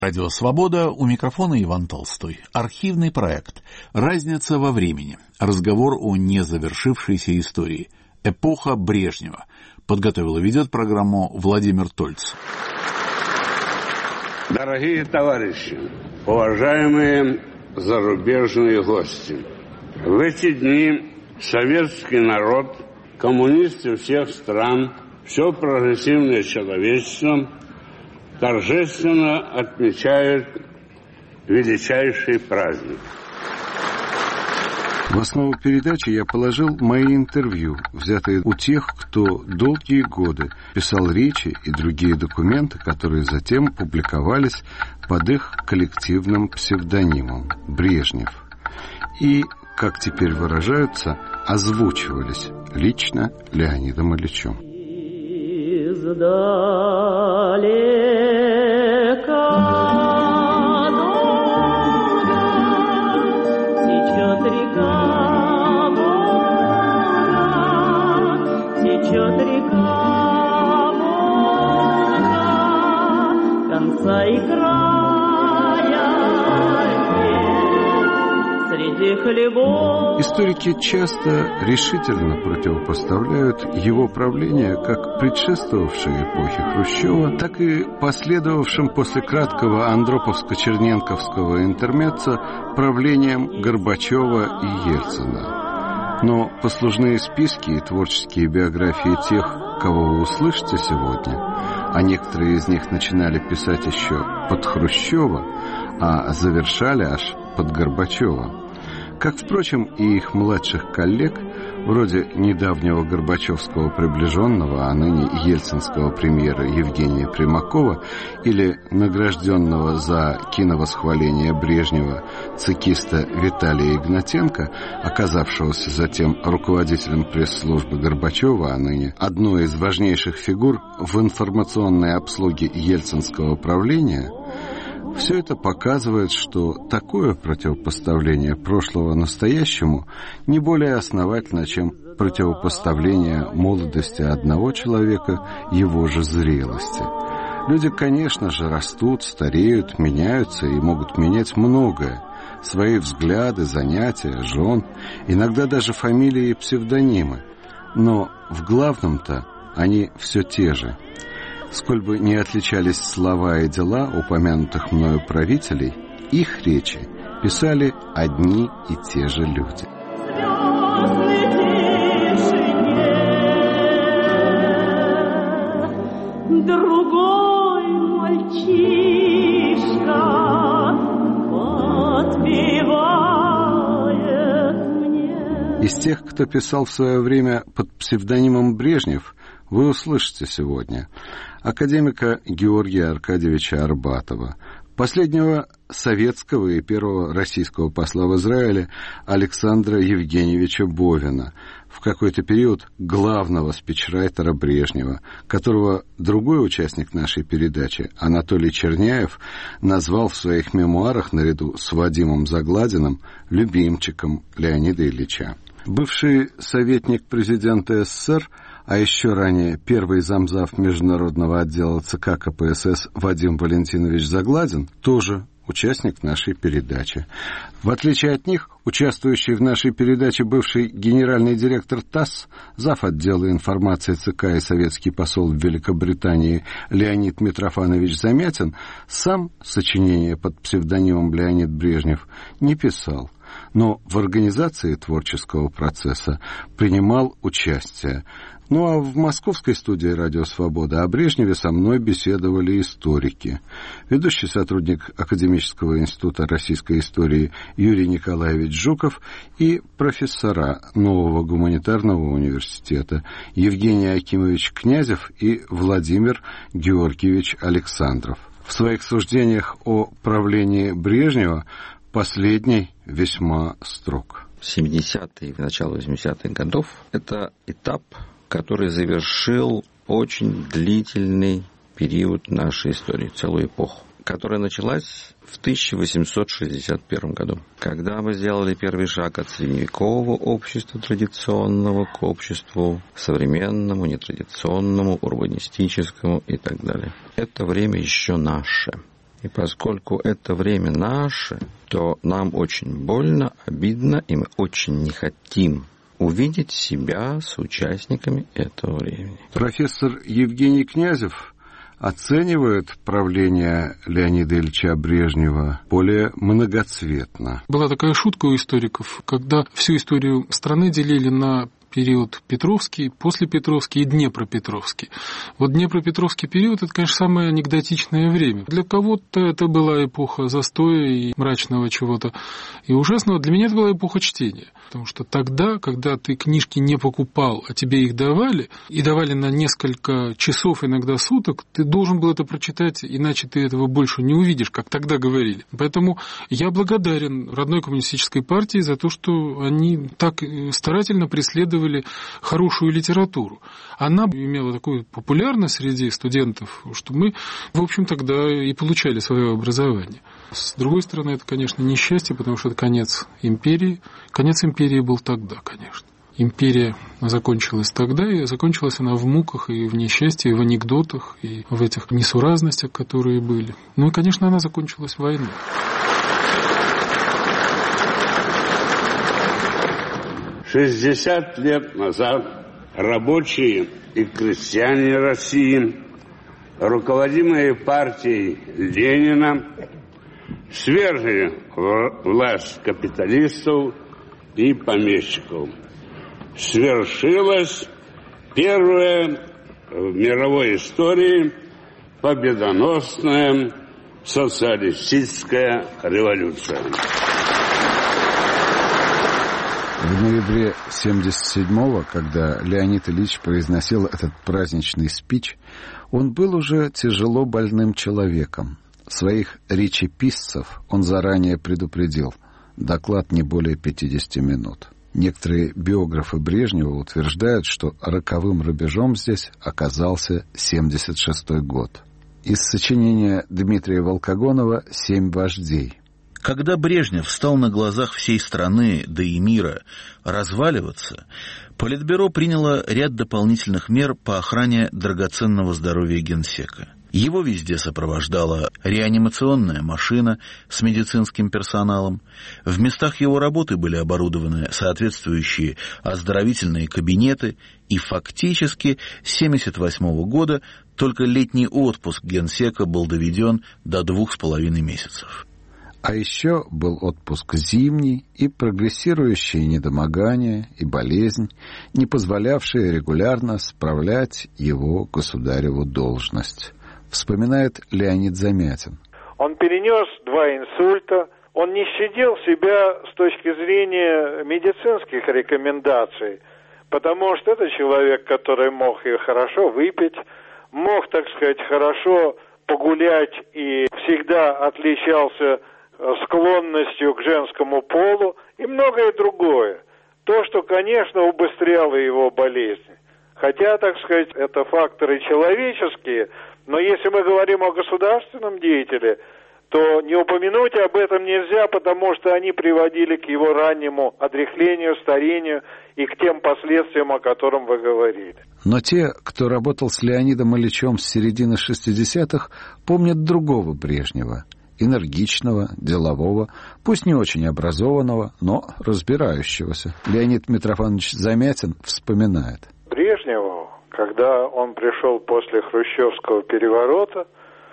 Радио «Свобода», у микрофона Иван Толстой. Архивный проект «Разница во времени». Разговор о незавершившейся истории. Эпоха Брежнева. Подготовил и ведет программу Владимир Тольц. Дорогие товарищи, уважаемые зарубежные гости, в эти дни советский народ, коммунисты всех стран, все прогрессивное человечество торжественно отмечают величайший праздник. В основу передачи я положил мои интервью, взятые у тех, кто долгие годы писал речи и другие документы, которые затем публиковались под их коллективным псевдонимом «Брежнев». И, как теперь выражаются, озвучивались лично Леонидом Ильичем. Историки часто решительно противопоставляют его правление как предшествовавшей эпохе Хрущева, так и последовавшим после краткого андроповско-черненковского интермеццо правлением Горбачева и Ельцина. Но послужные списки и творческие биографии тех, кого вы услышите сегодня, а некоторые из них начинали писать еще под Хрущева, а завершали аж под Горбачева, как, впрочем, и их младших коллег, вроде недавнего горбачевского приближенного, а ныне ельцинского премьера Евгения Примакова или награжденного за киновосхваление Брежнева цекиста Виталия Игнатенко, оказавшегося затем руководителем пресс-службы Горбачева, а ныне одной из важнейших фигур в информационной обслуге ельцинского правления. Все это показывает, что такое противопоставление прошлого настоящему не более основательно, чем противопоставление молодости одного человека его же зрелости. Люди, конечно же, растут, стареют, меняются и могут менять многое. Свои взгляды, занятия, жен, иногда даже фамилии и псевдонимы. Но в главном-то они все те же. Сколь бы ни отличались слова и дела упомянутых мною правителей, их речи писали одни и те же люди. Другой мальчишка подпевает мне. Из тех, кто писал в свое время под псевдонимом Брежнев, вы услышите сегодня академика Георгия Аркадьевича Арбатова, последнего советского и первого российского посла в Израиле Александра Евгеньевича Бовина, в какой-то период главного спичрайтера Брежнева, которого другой участник нашей передачи, Анатолий Черняев, назвал в своих мемуарах наряду с Вадимом Загладиным любимчиком Леонида Ильича. Бывший советник президента СССР, а еще ранее первый замзав международного отдела ЦК КПСС Вадим Валентинович Загладин, тоже участник нашей передачи. В отличие от них, участвующий в нашей передаче бывший генеральный директор ТАСС, зав. Отдела информации ЦК и советский посол в Великобритании Леонид Митрофанович Замятин, сам сочинение под псевдонимом Леонид Брежнев не писал, но в организации творческого процесса принимал участие. Ну а в московской студии «Радио Свобода» о Брежневе со мной беседовали историки. Ведущий сотрудник Академического института российской истории Юрий Николаевич Жуков и профессора Нового гуманитарного университета Евгений Акимович Князев и Владимир Георгиевич Александров. В своих суждениях о правлении Брежнева последний весьма строг. 70-е и начало 80-х годов – это этап, который завершил очень длительный период нашей истории, целую эпоху, которая началась в 1861 году, когда мы сделали первый шаг от средневекового общества традиционного к обществу современному, нетрадиционному, урбанистическому и так далее. Это время еще наше. И поскольку это время наше, то нам очень больно, обидно, и мы очень не хотим увидеть себя с участниками этого времени. Профессор Евгений Князев оценивает правление Леонида Ильича Брежнева более многоцветно. Была такая шутка у историков, когда всю историю страны делили на период Петровский, послепетровский и Днепропетровский. Вот Днепропетровский период – это, конечно, самое анекдотичное время. Для кого-то это была эпоха застоя и мрачного чего-то и ужасного. Для меня это была эпоха чтения. Потому что тогда, когда ты книжки не покупал, а тебе их давали, и давали на несколько часов, иногда суток, ты должен был это прочитать, иначе ты этого больше не увидишь, как тогда говорили. Поэтому я благодарен родной коммунистической партии за то, что они так старательно преследовали хорошую литературу. Она имела такую популярность среди студентов, что мы, в общем, тогда и получали свое образование. С другой стороны, это, конечно, несчастье, потому что это конец империи. Конец империи был тогда, конечно. Империя закончилась тогда, и закончилась она в муках, и в несчастье, и в анекдотах, и в этих несуразностях, которые были. Ну и, конечно, она закончилась войной. «60 лет назад рабочие и крестьяне России, руководимые партией Ленина, свергли власть капиталистов и помещиков. Свершилась первая в мировой истории победоносная социалистическая революция». В ноябре 1977-го, когда Леонид Ильич произносил этот праздничный спич, он был уже тяжело больным человеком. Своих речеписцев он заранее предупредил. Доклад не более 50 минут. Некоторые биографы Брежнева утверждают, что роковым рубежом здесь оказался 1976 год. Из сочинения Дмитрия Волкогонова «Семь вождей». Когда Брежнев стал на глазах всей страны, да и мира, разваливаться, Политбюро приняло ряд дополнительных мер по охране драгоценного здоровья генсека. Его везде сопровождала реанимационная машина с медицинским персоналом. В местах его работы были оборудованы соответствующие оздоровительные кабинеты, и фактически с 1978 года только летний отпуск генсека был доведен до 2,5 месяцев. А еще был отпуск зимний и прогрессирующие недомогания и болезнь, не позволявшие регулярно справлять его государеву должность, вспоминает Леонид Замятин. Он перенес 2 инсульта, он не щадил себя с точки зрения медицинских рекомендаций, потому что это человек, который мог и хорошо выпить, мог, так сказать, хорошо погулять и всегда отличался склонностью к женскому полу и многое другое. То, что, конечно, убыстряло его болезни. Хотя, так сказать, это факторы человеческие, но если мы говорим о государственном деятеле, то не упомянуть об этом нельзя, потому что они приводили к его раннему одряхлению, старению и к тем последствиям, о котором вы говорили. Но те, кто работал с Леонидом Ильичем с середины 60-х, помнят другого Брежнева. Энергичного, делового, пусть не очень образованного, но разбирающегося. Леонид Митрофанович Замятин вспоминает. Брежневу, когда он пришел после хрущевского переворота,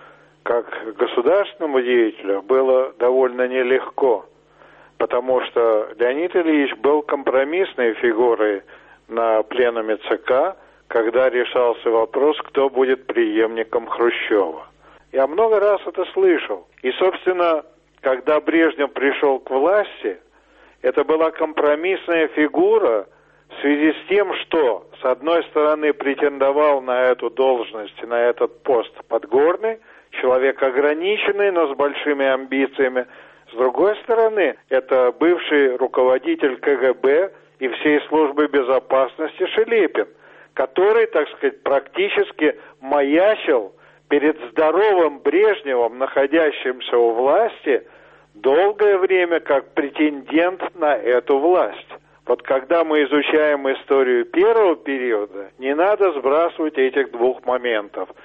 как государственному деятелю было довольно нелегко, потому что Леонид Ильич был компромиссной фигурой на пленуме ЦК, когда решался вопрос, кто будет преемником Хрущева. Я много раз это слышал. И, собственно, когда Брежнев пришел к власти, это была компромиссная фигура в связи с тем, что, с одной стороны, претендовал на эту должность, на этот пост Подгорный, человек ограниченный, но с большими амбициями. С другой стороны, это бывший руководитель КГБ и всей службы безопасности Шелепин, который, так сказать, практически маячил перед здоровым Брежневым, находящимся у власти, долгое время как претендент на эту власть. Вот когда мы изучаем историю первого периода, не надо сбрасывать этих 2 моментов.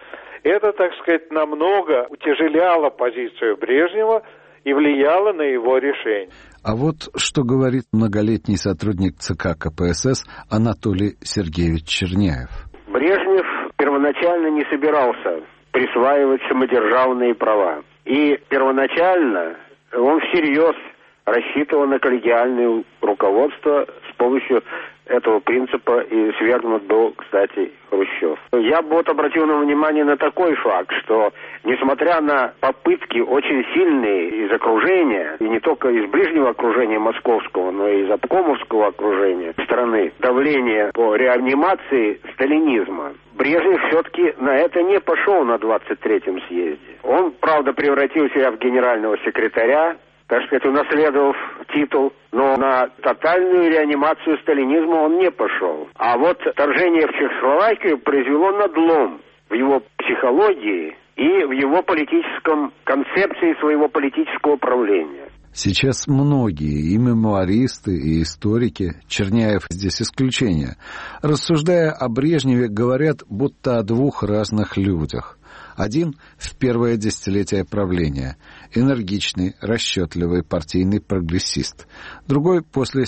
Это, так сказать, намного утяжеляло позицию Брежнева и влияло на его решение. А вот что говорит многолетний сотрудник ЦК КПСС Анатолий Сергеевич Черняев. Брежнев первоначально не собирался присваивать самодержавные права. И первоначально он всерьез рассчитывал на коллегиальное руководство. С помощью этого принципа и свергнут был, кстати, Хрущев. Я бы обратил внимание на такой факт, что несмотря на попытки очень сильные из окружения, и не только из ближнего окружения московского, но и из обкомовского окружения страны, давление по реанимации сталинизма, Брежнев все-таки на это не пошел на 23-м съезде. Он, правда, превратил себя в генерального секретаря, так сказать, унаследовав титул, но на тотальную реанимацию сталинизма он не пошел. А вот вторжение в Чехословакию произвело надлом в его психологии и в его политическом концепции своего политического правления. Сейчас многие и мемуаристы, и историки, Черняев здесь исключение, рассуждая о Брежневе, говорят будто о двух разных людях. Один в первое десятилетие правления – энергичный, расчетливый партийный прогрессист. Другой после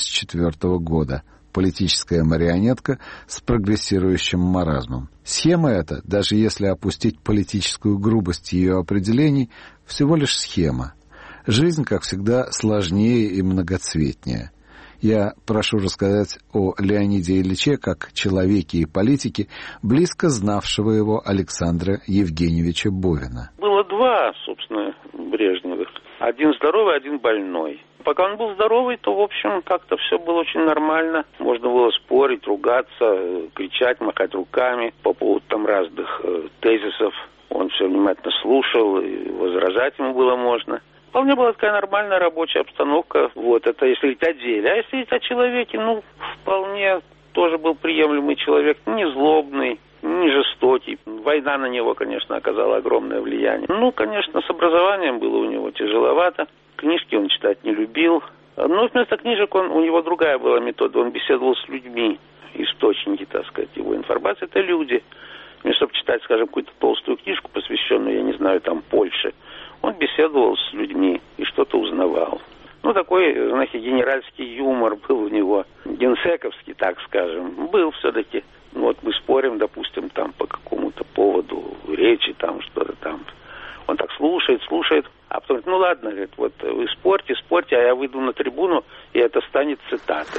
1974 года – политическая марионетка с прогрессирующим маразмом. Схема эта, даже если опустить политическую грубость ее определений, всего лишь схема. Жизнь, как всегда, сложнее и многоцветнее. Я прошу рассказать о Леониде Ильиче как человеке и политике, близко знавшего его Александра Евгеньевича Бовина. Было два, собственно, Брежневых. Один здоровый, один больной. Пока он был здоровый, то, в общем, как-то все было очень нормально. Можно было спорить, ругаться, кричать, махать руками по поводу там разных тезисов. Он все внимательно слушал, и возражать ему было можно. Вполне была такая нормальная рабочая обстановка. Вот, это если говорить о деле. А если говорить о человеке, вполне тоже был приемлемый человек. Не злобный, не жестокий. Война на него, конечно, оказала огромное влияние. Конечно, с образованием было у него тяжеловато. Книжки он читать не любил. Но вместо книжек у него другая была метода. Он беседовал с людьми. Источники, так сказать, его информации – это люди. Вместо чтобы читать, скажем, какую-то толстую книжку, посвященную, я не знаю, Польше, он беседовал с людьми и что-то узнавал. Такой, знаете, генеральский юмор был у него, генсековский, так скажем, был все-таки. Мы спорим, допустим, по какому-то поводу речи, что-то там. Он так слушает, а потом говорит, ладно, говорит, вы спорьте, а я выйду на трибуну, и это станет цитатой.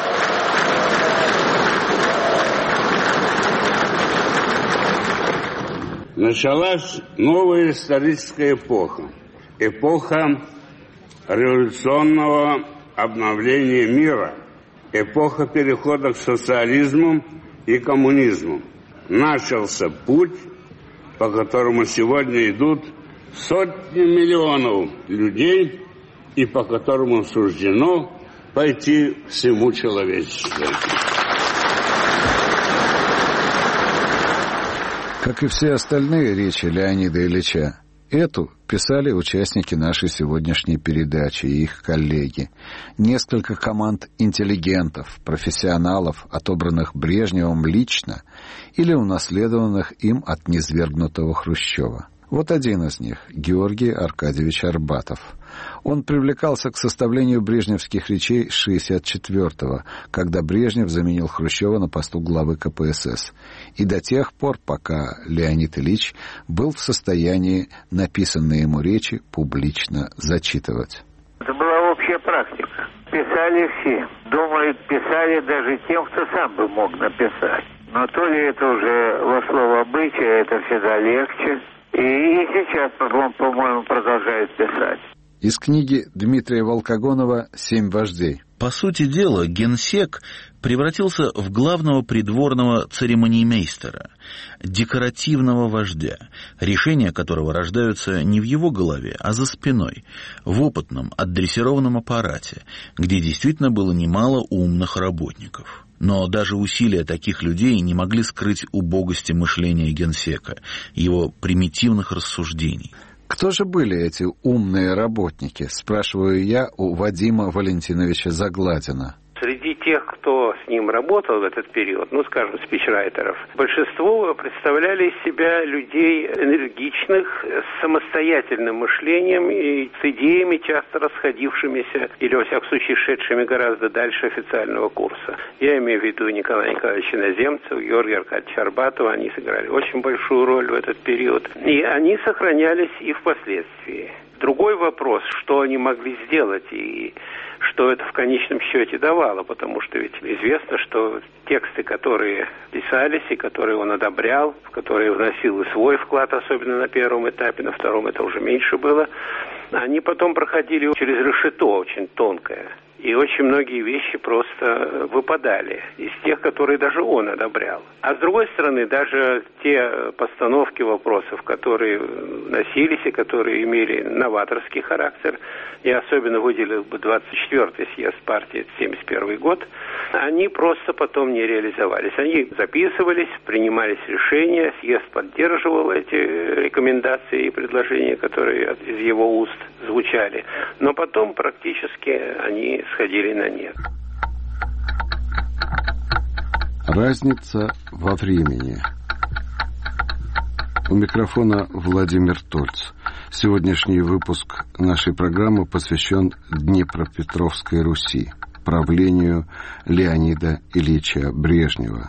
Началась новая историческая эпоха. Эпоха революционного обновления мира. Эпоха перехода к социализму и коммунизму. Начался путь, по которому сегодня идут сотни миллионов людей, и по которому суждено пойти всему человечеству. Как и все остальные речи Леонида Ильича, эту писали участники нашей сегодняшней передачи и их коллеги. Несколько команд интеллигентов, профессионалов, отобранных Брежневым лично или унаследованных им от низвергнутого Хрущева. Вот один из них – Георгий Аркадьевич Арбатов. Он привлекался к составлению брежневских речей с 1964-го, когда Брежнев заменил Хрущева на посту главы КПСС, и до тех пор, пока Леонид Ильич был в состоянии написанные ему речи публично зачитывать. Это была общая практика. Писали все. Думаю, писали даже тем, кто сам бы мог написать. Но то ли это уже вошло в обычай, это всегда легче. И сейчас он, по-моему, продолжает писать. Из книги Дмитрия Волкогонова «Семь вождей». По сути дела, генсек превратился в главного придворного церемониймейстера, декоративного вождя, решения которого рождаются не в его голове, а за спиной, в опытном, отдрессированном аппарате, где действительно было немало умных работников. Но даже усилия таких людей не могли скрыть убогости мышления генсека, его примитивных рассуждений. Кто же были эти умные работники, спрашиваю я у Вадима Валентиновича Загладина. среди тех, кто с ним работал в этот период, скажем, спичрайтеров, большинство представляли из себя людей энергичных, с самостоятельным мышлением и с идеями, часто расходившимися, или, во всяком случае, шедшими гораздо дальше официального курса. Я имею в виду Николая Николаевича Иноземцева, Георгия Аркадьевича Арбатова. Они сыграли очень большую роль в этот период. И они сохранялись и впоследствии. Другой вопрос, что они могли сделать и что это в конечном счете давало, потому что ведь известно, что тексты, которые писались и которые он одобрял, в которые вносил и свой вклад, особенно на первом этапе, на втором это уже меньше было, они потом проходили через решето очень тонкое. И очень многие вещи просто выпадали из тех, которые даже он одобрял. А с другой стороны, даже те постановки вопросов, которые носились и которые имели новаторский характер, я особенно выделил бы 24-й съезд партии, 1971 год, они просто потом не реализовались. Они записывались, принимались решения, съезд поддерживал эти рекомендации и предложения, которые из его уст звучали. Но потом практически они сходили на нет. Разница во времени. У микрофона Владимир Тольц. Сегодняшний выпуск нашей программы посвящен Днепропетровской Руси, правлению Леонида Ильича Брежнева.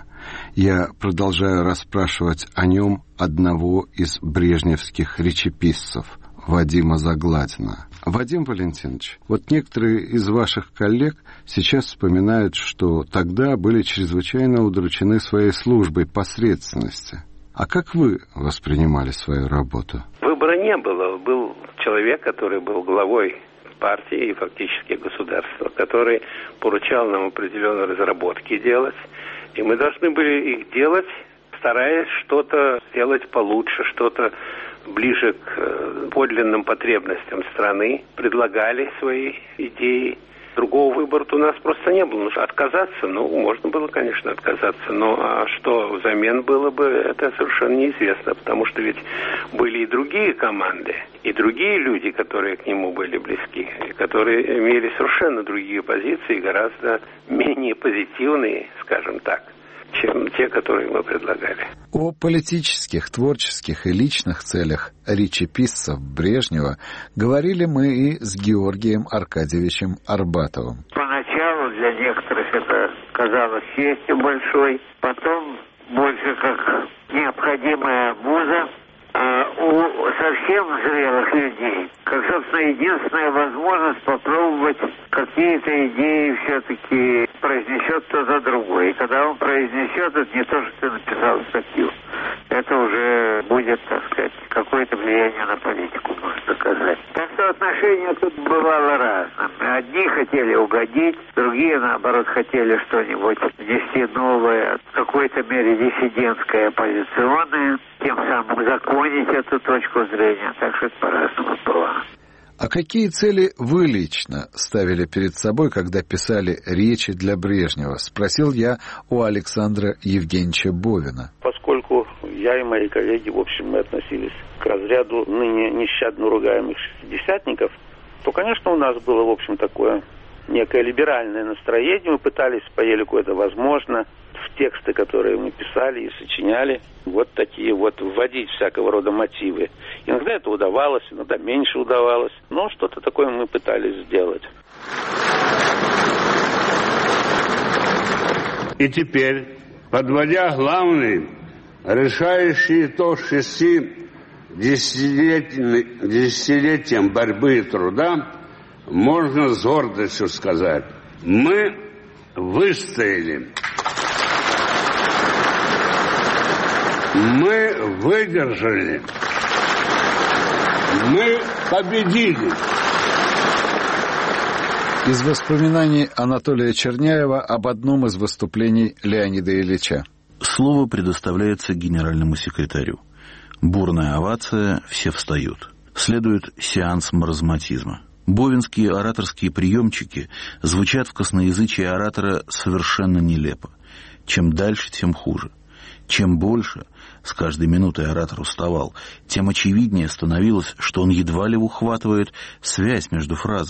Я продолжаю расспрашивать о нем одного из брежневских речеписцев, Вадима Загладина. Вадим Валентинович, вот некоторые из ваших коллег сейчас вспоминают, что тогда были чрезвычайно удручены своей службой посредственности. А как вы воспринимали свою работу? Выбора не было. Был человек, который был главой партии и фактически государства, который поручал нам определенные разработки делать. И мы должны были их делать, стараясь что-то сделать получше, что-то ближе к подлинным потребностям страны, предлагали свои идеи. Другого выбора у нас просто не было. Отказаться, можно было, конечно, отказаться, но что взамен было бы, это совершенно неизвестно, потому что ведь были и другие команды, и другие люди, которые к нему были близки, которые имели совершенно другие позиции, гораздо менее позитивные, скажем так, чем те, которые мы предлагали. О политических, творческих и личных целях речеписцев Брежнева говорили мы и с Георгием Аркадьевичем Арбатовым. Поначалу для некоторых это казалось честью большой, потом больше как необходимая обуза, а у совсем зрелых людей, как, собственно, единственная возможность попробовать какие-то идеи все-таки произнесет кто-то другой. И когда он произнесет, это не то, что ты написал статью. Это уже будет, так сказать, какое-то влияние на политику, можно сказать. Так что отношение тут бывало разным. Одни хотели угодить, другие, наоборот, хотели что-нибудь внести новое, в какой-то мере диссидентское, оппозиционное, тем самым законить эту точку зрения. Так что это по-разному было. А какие цели вы лично ставили перед собой, когда писали речи для Брежнева? Спросил я у Александра Евгеньевича Бовина. Поскольку я и мои коллеги, в общем, мы относились к разряду ныне нещадно ругаемых шестидесятников, то, конечно, у нас было, в общем, такое некое либеральное настроение. Мы пытались по елику это возможно в тексты, которые мы писали и сочиняли, вот такие вот вводить всякого рода мотивы. Иногда это удавалось, иногда меньше удавалось, но что-то такое мы пытались сделать. И теперь, подводя главный, решающий итог 6 десятилетиям борьбы и труда, можно с гордостью сказать, мы выстояли. Мы выдержали. Мы победили. Из воспоминаний Анатолия Черняева об одном из выступлений Леонида Ильича. Слово предоставляется генеральному секретарю. Бурная овация, все встают. Следует сеанс маразматизма. Бовинские ораторские приемчики звучат в косноязычии оратора совершенно нелепо. Чем дальше, тем хуже. Чем больше, с каждой минутой оратор уставал, тем очевиднее становилось, что он едва ли ухватывает связь между фразами.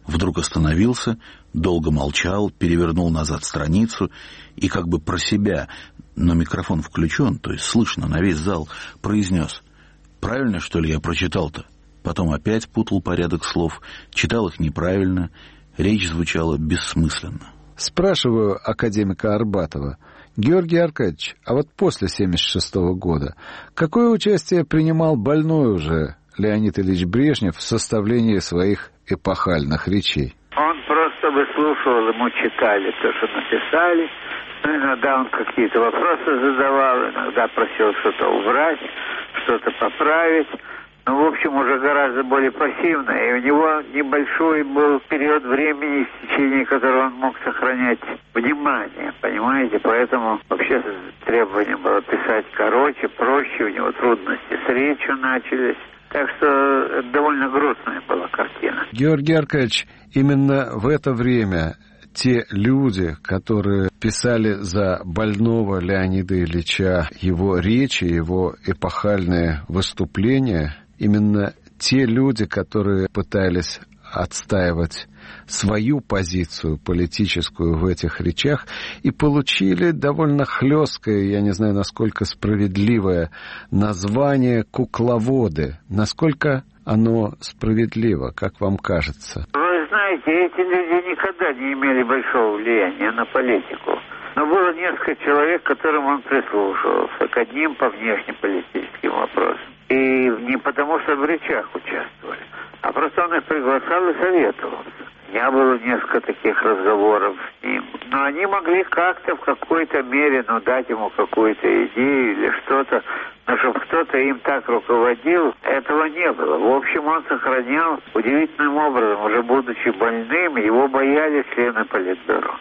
Вдруг остановился, долго молчал, перевернул назад страницу и как бы про себя, но микрофон включен, то есть слышно на весь зал, произнес: «Правильно, что ли, я прочитал-то?» Потом опять путал порядок слов, читал их неправильно, речь звучала бессмысленно. Спрашиваю академика Арбатова: Георгий Аркадьевич, а вот после 1976 года какое участие принимал больной уже Леонид Ильич Брежнев в составлении своих эпохальных речей? Он просто выслушивал, ему читали то, что написали. Иногда он какие-то вопросы задавал, иногда просил что-то убрать, что-то поправить. Ну, в общем, уже гораздо более пассивно. И у него небольшой был период времени, в течение которого он мог сохранять внимание, понимаете? Поэтому вообще требование было писать короче, проще, у него трудности с речью начались. Так что это довольно грустная была картина. Георгий Аркадьевич, именно в это время те люди, которые писали за больного Леонида Ильича его речи, его эпохальные выступления, именно те люди, которые пытались отстаивать свою позицию политическую в этих речах и получили довольно хлесткое, я не знаю, насколько справедливое название «кукловоды». Насколько оно справедливо, как вам кажется? Вы знаете, эти люди никогда не имели большого влияния на политику. Но было несколько человек, к которым он прислушивался, к одним по внешнеполитическим вопросам. И не потому, что в речах участвовали, а просто он их приглашал и советовался. У меня было несколько таких разговоров с ним. Но они могли как-то в какой-то мере, дать ему какую-то идею или что-то. Но чтобы кто-то им так руководил, этого не было. В общем, он сохранял удивительным образом, уже будучи больным, его боялись члены Политбюро.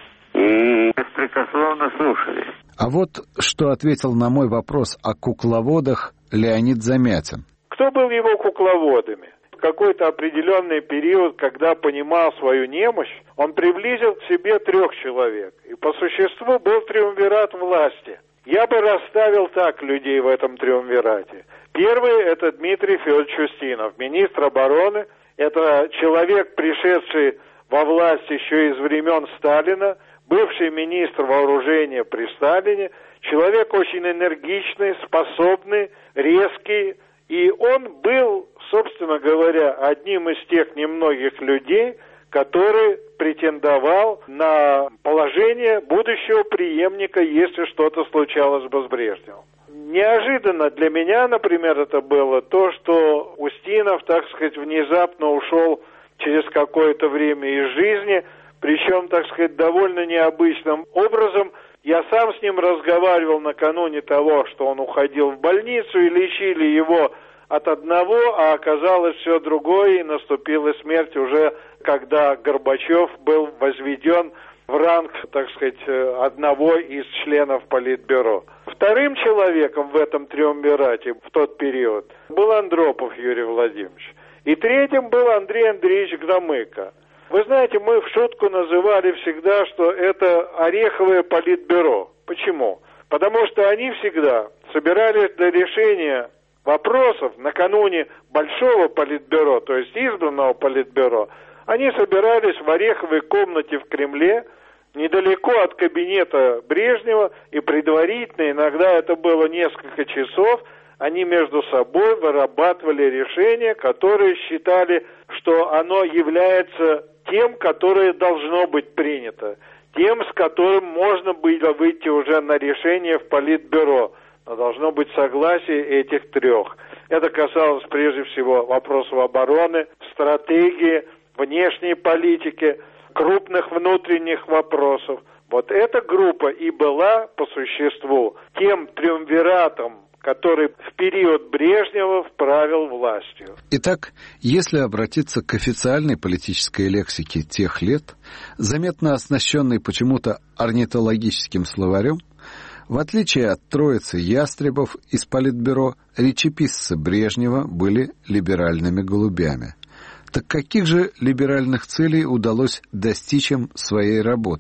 И беспрекословно слушались. А вот что ответил на мой вопрос о кукловодах Леонид Замятин. Кто был его кукловодами? В какой-то определенный период, когда понимал свою немощь, он приблизил к себе 3 человек. И по существу был триумвират власти. Я бы расставил так людей в этом триумвирате. Первый – это Дмитрий Федорович Устинов, министр обороны. Это человек, пришедший во власть еще из времен Сталина, бывший министр вооружения при Сталине, человек очень энергичный, способный, резкий. И он был, собственно говоря, одним из тех немногих людей, который претендовал на положение будущего преемника, если что-то случалось бы с Брежневым. Неожиданно для меня, например, это было то, что Устинов, так сказать, внезапно ушел через какое-то время из жизни, причем, так сказать, довольно необычным образом. Я сам с ним разговаривал накануне того, что он уходил в больницу, и лечили его от одного, а оказалось все другое, и наступила смерть уже, когда Горбачев был возведен в ранг, так сказать, одного из членов Политбюро. Вторым человеком в этом триумвирате в тот период был Андропов Юрий Владимирович. И третьим был Андрей Андреевич Громыко. Вы знаете, мы в шутку называли всегда, что это Ореховое Политбюро. Почему? Потому что они всегда собирались для решения вопросов накануне большого Политбюро, то есть избранного Политбюро. Они собирались в Ореховой комнате в Кремле, недалеко от кабинета Брежнева, и предварительно, иногда это было несколько часов, они между собой вырабатывали решение, которое считали, что оно является тем, которое должно быть принято, тем, с которым можно было выйти уже на решение в Политбюро. Но должно быть согласие этих 3. Это касалось прежде всего вопросов обороны, стратегии, внешней политики, крупных внутренних вопросов. Вот эта группа и была по существу тем триумвиратом, который в период Брежнева правил властью. Итак, если обратиться к официальной политической лексике тех лет, заметно оснащенной почему-то орнитологическим словарем, в отличие от троицы ястребов из Политбюро, речеписцы Брежнева были либеральными голубями. Так каких же либеральных целей удалось достичь им своей работой?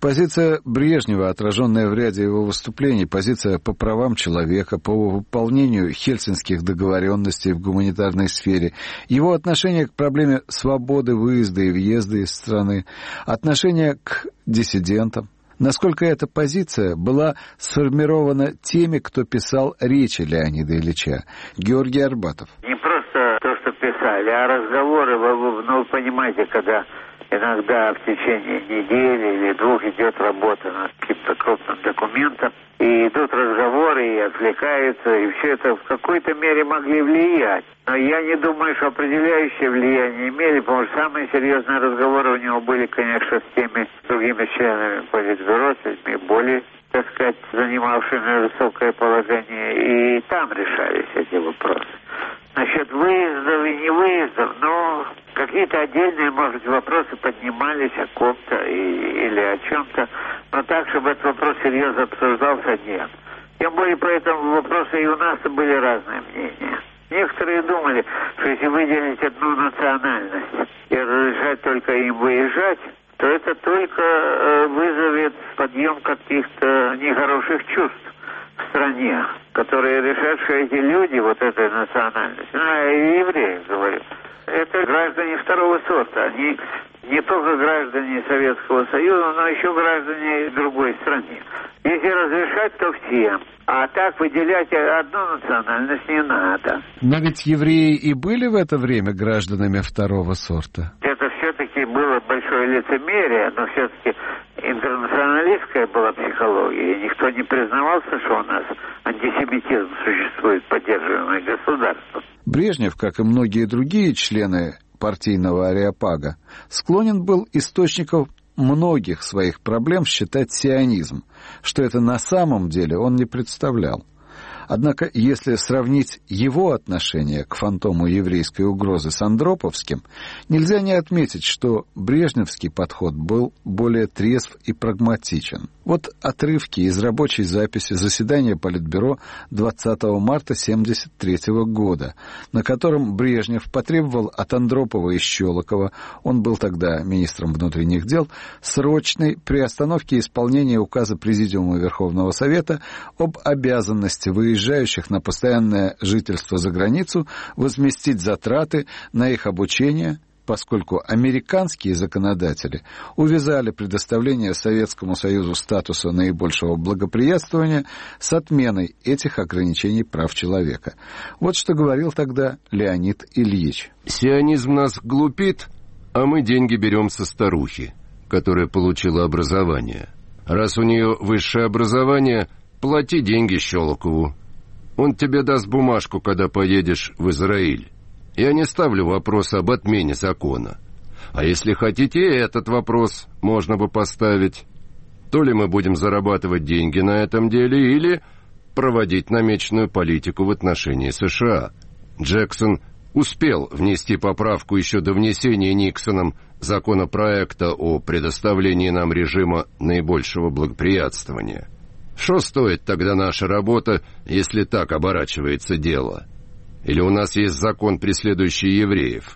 Позиция Брежнева, отраженная в ряде его выступлений, позиция по правам человека, по выполнению хельсинских договоренностей в гуманитарной сфере, его отношение к проблеме свободы выезда и въезда из страны, отношение к диссидентам. Насколько эта позиция была сформирована теми, кто писал речи Леонида Ильича. Георгий Арбатов. Не просто то, что писали, а разговоры, вы понимаете, когда иногда в течение недели или двух идет работа над каким-то крупным документом, и идут разговоры, и отвлекаются, и все это в какой-то мере могли влиять. Но я не думаю, что определяющее влияние имели, потому что самые серьезные разговоры у него были, конечно, с теми другими членами Политбюро, с людьми более, так сказать, занимавшими высокое положение, и там решались эти вопросы. Насчет выездов и не выездов, но какие-то отдельные, может быть, вопросы поднимались о ком-то или о чем-то, но так, чтобы этот вопрос серьезно обсуждался, нет. Тем более по этому вопросу и у нас были разные мнения. Некоторые думали, что если выделить одну национальность и разрешать только им выезжать, то это только вызовет подъем каких-то нехороших чувств в стране, которые решат, что эти люди, вот этой национальности, и евреи, говорю, это граждане второго сорта. Они не только граждане Советского Союза, но еще граждане другой страны. Если разрешать, то всем. А так выделять одну национальность не надо. Но ведь евреи и были в это время гражданами второго сорта. Это все-таки было большое лицемерие, но все-таки интернационалистская была психология. И никто не признавался, что у нас антисемитизм существует, поддерживаемый государством. Брежнев, как и многие другие члены партийного ареопага, склонен был источником многих своих проблем считать сионизм, что это на самом деле он не представлял. Однако, если сравнить его отношение к фантому еврейской угрозы с андроповским, нельзя не отметить, что брежневский подход был более трезв и прагматичен. Вот отрывки из рабочей записи заседания Политбюро 20 марта 1973 года, на котором Брежнев потребовал от Андропова и Щелокова, он был тогда министром внутренних дел, срочной приостановки исполнения указа Президиума Верховного Совета об обязанности выезжающих на постоянное жительство за границу возместить затраты на их обучение, поскольку американские законодатели увязали предоставление Советскому Союзу статуса наибольшего благоприятствования с отменой этих ограничений прав человека. Вот что говорил тогда Леонид Ильич. Сионизм нас глупит, а мы деньги берем со старухи, которая получила образование. Раз у нее высшее образование, плати деньги Щелокову. Он тебе даст бумажку, когда поедешь в Израиль. Я не ставлю вопрос об отмене закона. А если хотите, этот вопрос можно бы поставить. То ли мы будем зарабатывать деньги на этом деле, или проводить намеченную политику в отношении США. Джексон успел внести поправку еще до внесения Никсоном законопроекта о предоставлении нам режима наибольшего благоприятствования. Что стоит тогда наша работа, если так оборачивается дело? Или у нас есть закон, преследующий евреев?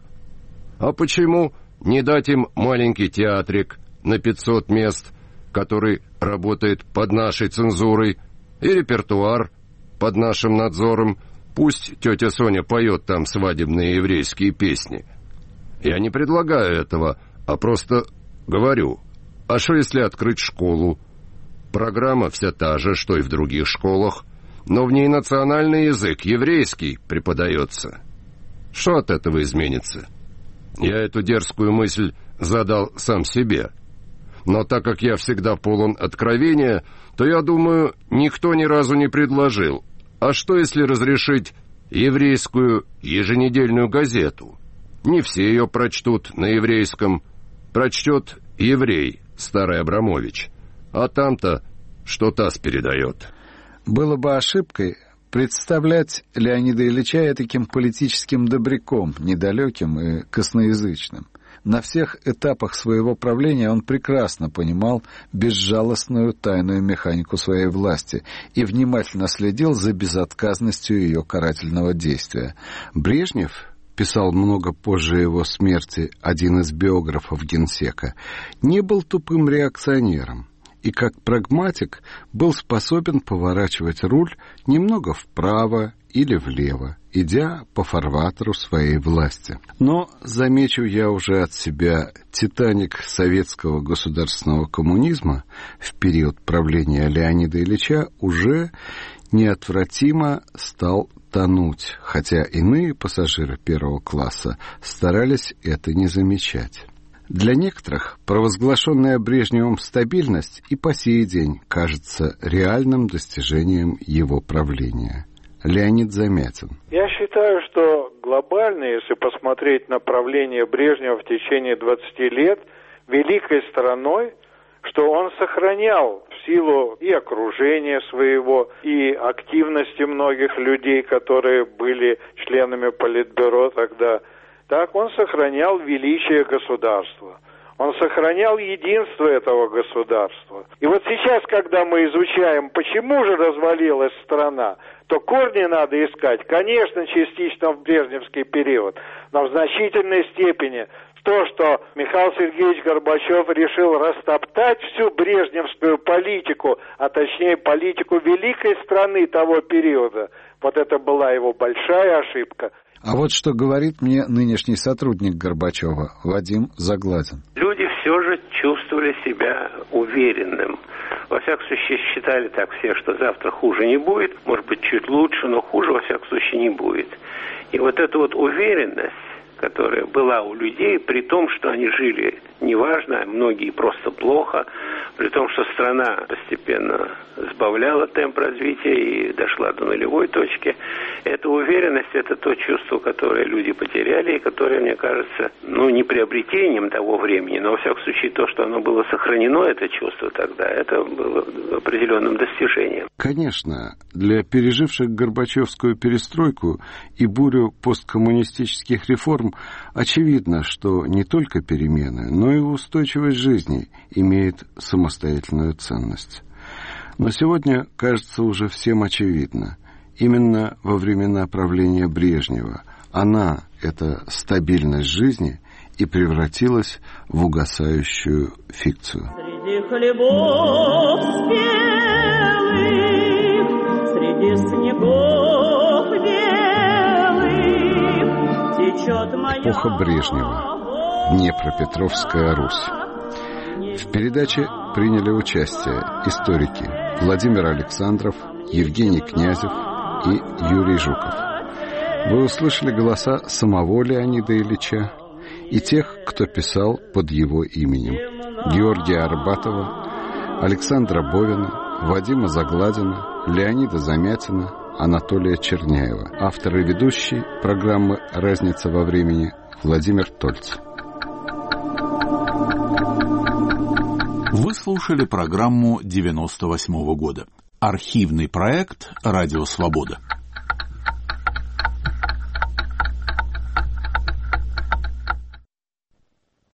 А почему не дать им маленький театрик на 500 мест, который работает под нашей цензурой, и репертуар под нашим надзором? Пусть тетя Соня поет там свадебные еврейские песни. Я не предлагаю этого, а просто говорю, а что если открыть школу? Программа вся та же, что и в других школах, но в ней национальный язык, еврейский, преподается. Что от этого изменится? Я эту дерзкую мысль задал сам себе. Но так как я всегда полон откровения, то, я думаю, никто ни разу не предложил. А что, если разрешить еврейскую еженедельную газету? Не все ее прочтут на еврейском. Прочтет еврей, старый Абрамович. А там-то что ТАСС передает. Было бы ошибкой представлять Леонида Ильича таким политическим добряком, недалеким и косноязычным. На всех этапах своего правления он прекрасно понимал безжалостную тайную механику своей власти и внимательно следил за безотказностью ее карательного действия. Брежнев, писал много позже его смерти один из биографов Генсека, не был тупым реакционером. и как прагматик был способен поворачивать руль немного вправо или влево, идя по фарватеру своей власти. Но, замечу я уже от себя, «Титаник» советского государственного коммунизма в период правления Леонида Ильича уже неотвратимо стал тонуть, хотя иные пассажиры первого класса старались это не замечать. Для некоторых провозглашенная Брежневым стабильность и по сей день кажется реальным достижением его правления. Леонид Замятин. Я считаю, что глобально, если посмотреть на правление Брежнева в течение 20 лет, великой стороной, что он сохранял в силу и окружения своего, и активности многих людей, которые были членами Политбюро тогда, так он сохранял величие государства. Он сохранял единство этого государства. И вот сейчас, когда мы изучаем, почему же развалилась страна, то корни надо искать, конечно, частично в брежневский период, но в значительной степени то, что Михаил Сергеевич Горбачев решил растоптать всю брежневскую политику, а точнее политику великой страны того периода, вот это была его большая ошибка. А вот что говорит мне нынешний сотрудник Горбачева, Вадим Загладин. Люди все же чувствовали себя уверенным. Во всяком случае, считали так все, что завтра хуже не будет, может быть, чуть лучше, но хуже, во всяком случае, не будет. И вот эта вот уверенность, которая была у людей, при том, что они жили неважно, многие просто плохо, при том, что страна постепенно сбавляла темп развития и дошла до нулевой точки. Эта уверенность, это то чувство, которое люди потеряли, и которое, мне кажется, не приобретением того времени, но, во всяком случае, то, что оно было сохранено, это чувство тогда, это было определенным достижением. Конечно, для переживших Горбачевскую перестройку и бурю посткоммунистических реформ очевидно, что не только перемены, но и устойчивость жизни имеет самостоятельную ценность. Но сегодня, кажется, уже всем очевидно. Именно во времена правления Брежнева она, эта стабильность жизни, и превратилась в угасающую фикцию. Среди хлебов спелых, среди снегов белых течет моя... Эпоха Брежнева. Днепропетровская Русь. В передаче приняли участие историки Владимир Александров, Евгений Князев и Юрий Жуков. Вы услышали голоса самого Леонида Ильича и тех, кто писал под его именем: Георгия Арбатова, Александра Бовина, Вадима Загладина, Леонида Замятина, Анатолия Черняева. Автор и ведущий программы «Разница во времени» Владимир Тольц. Вы слушали программу 98-го года. Архивный проект «Радио Свобода».